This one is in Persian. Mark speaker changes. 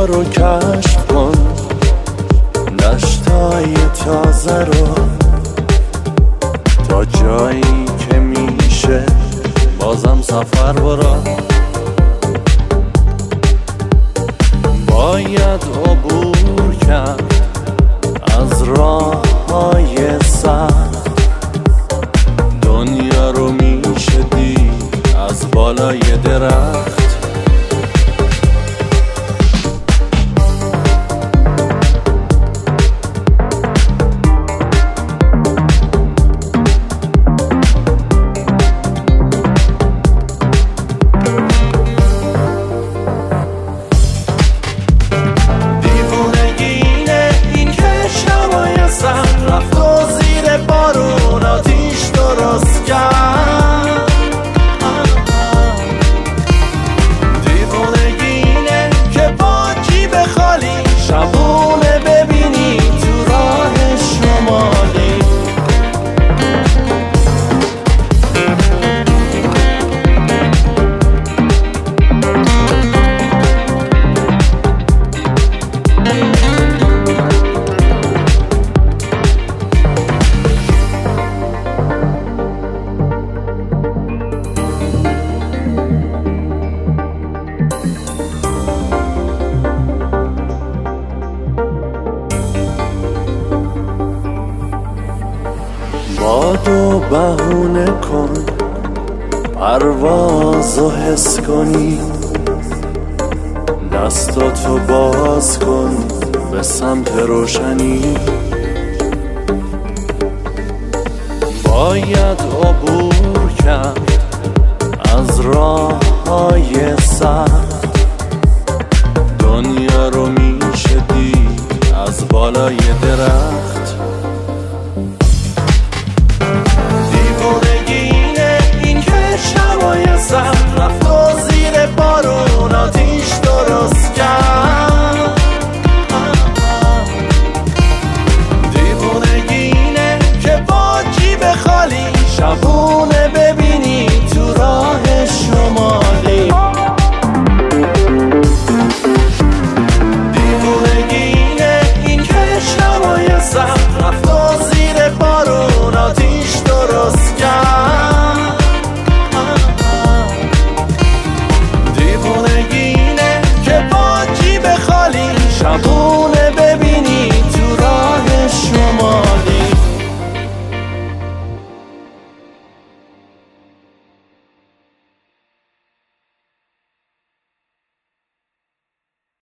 Speaker 1: دنیا رو کشف کن، دشتای تازه رو، تا جایی که میشه بازم سفر برا. باید عبور کرد از راه‌های سخت، دنیا رو میشه دید از بالای درخت. رفت و زیر بارون آتیش درست کرد. دیوونگینه که با جیب خالی شبونه ببینی تو راه شمالی. بادو بهونه کن پروازو حس کنی، دستاتو باز کن به سمت روشنی. باید عبور کرد از راه‌های سخت، دنیا رو میشه دید از بالای درخت. دیوونگینه این که شبای سخت رفت و زیر بارون آتیش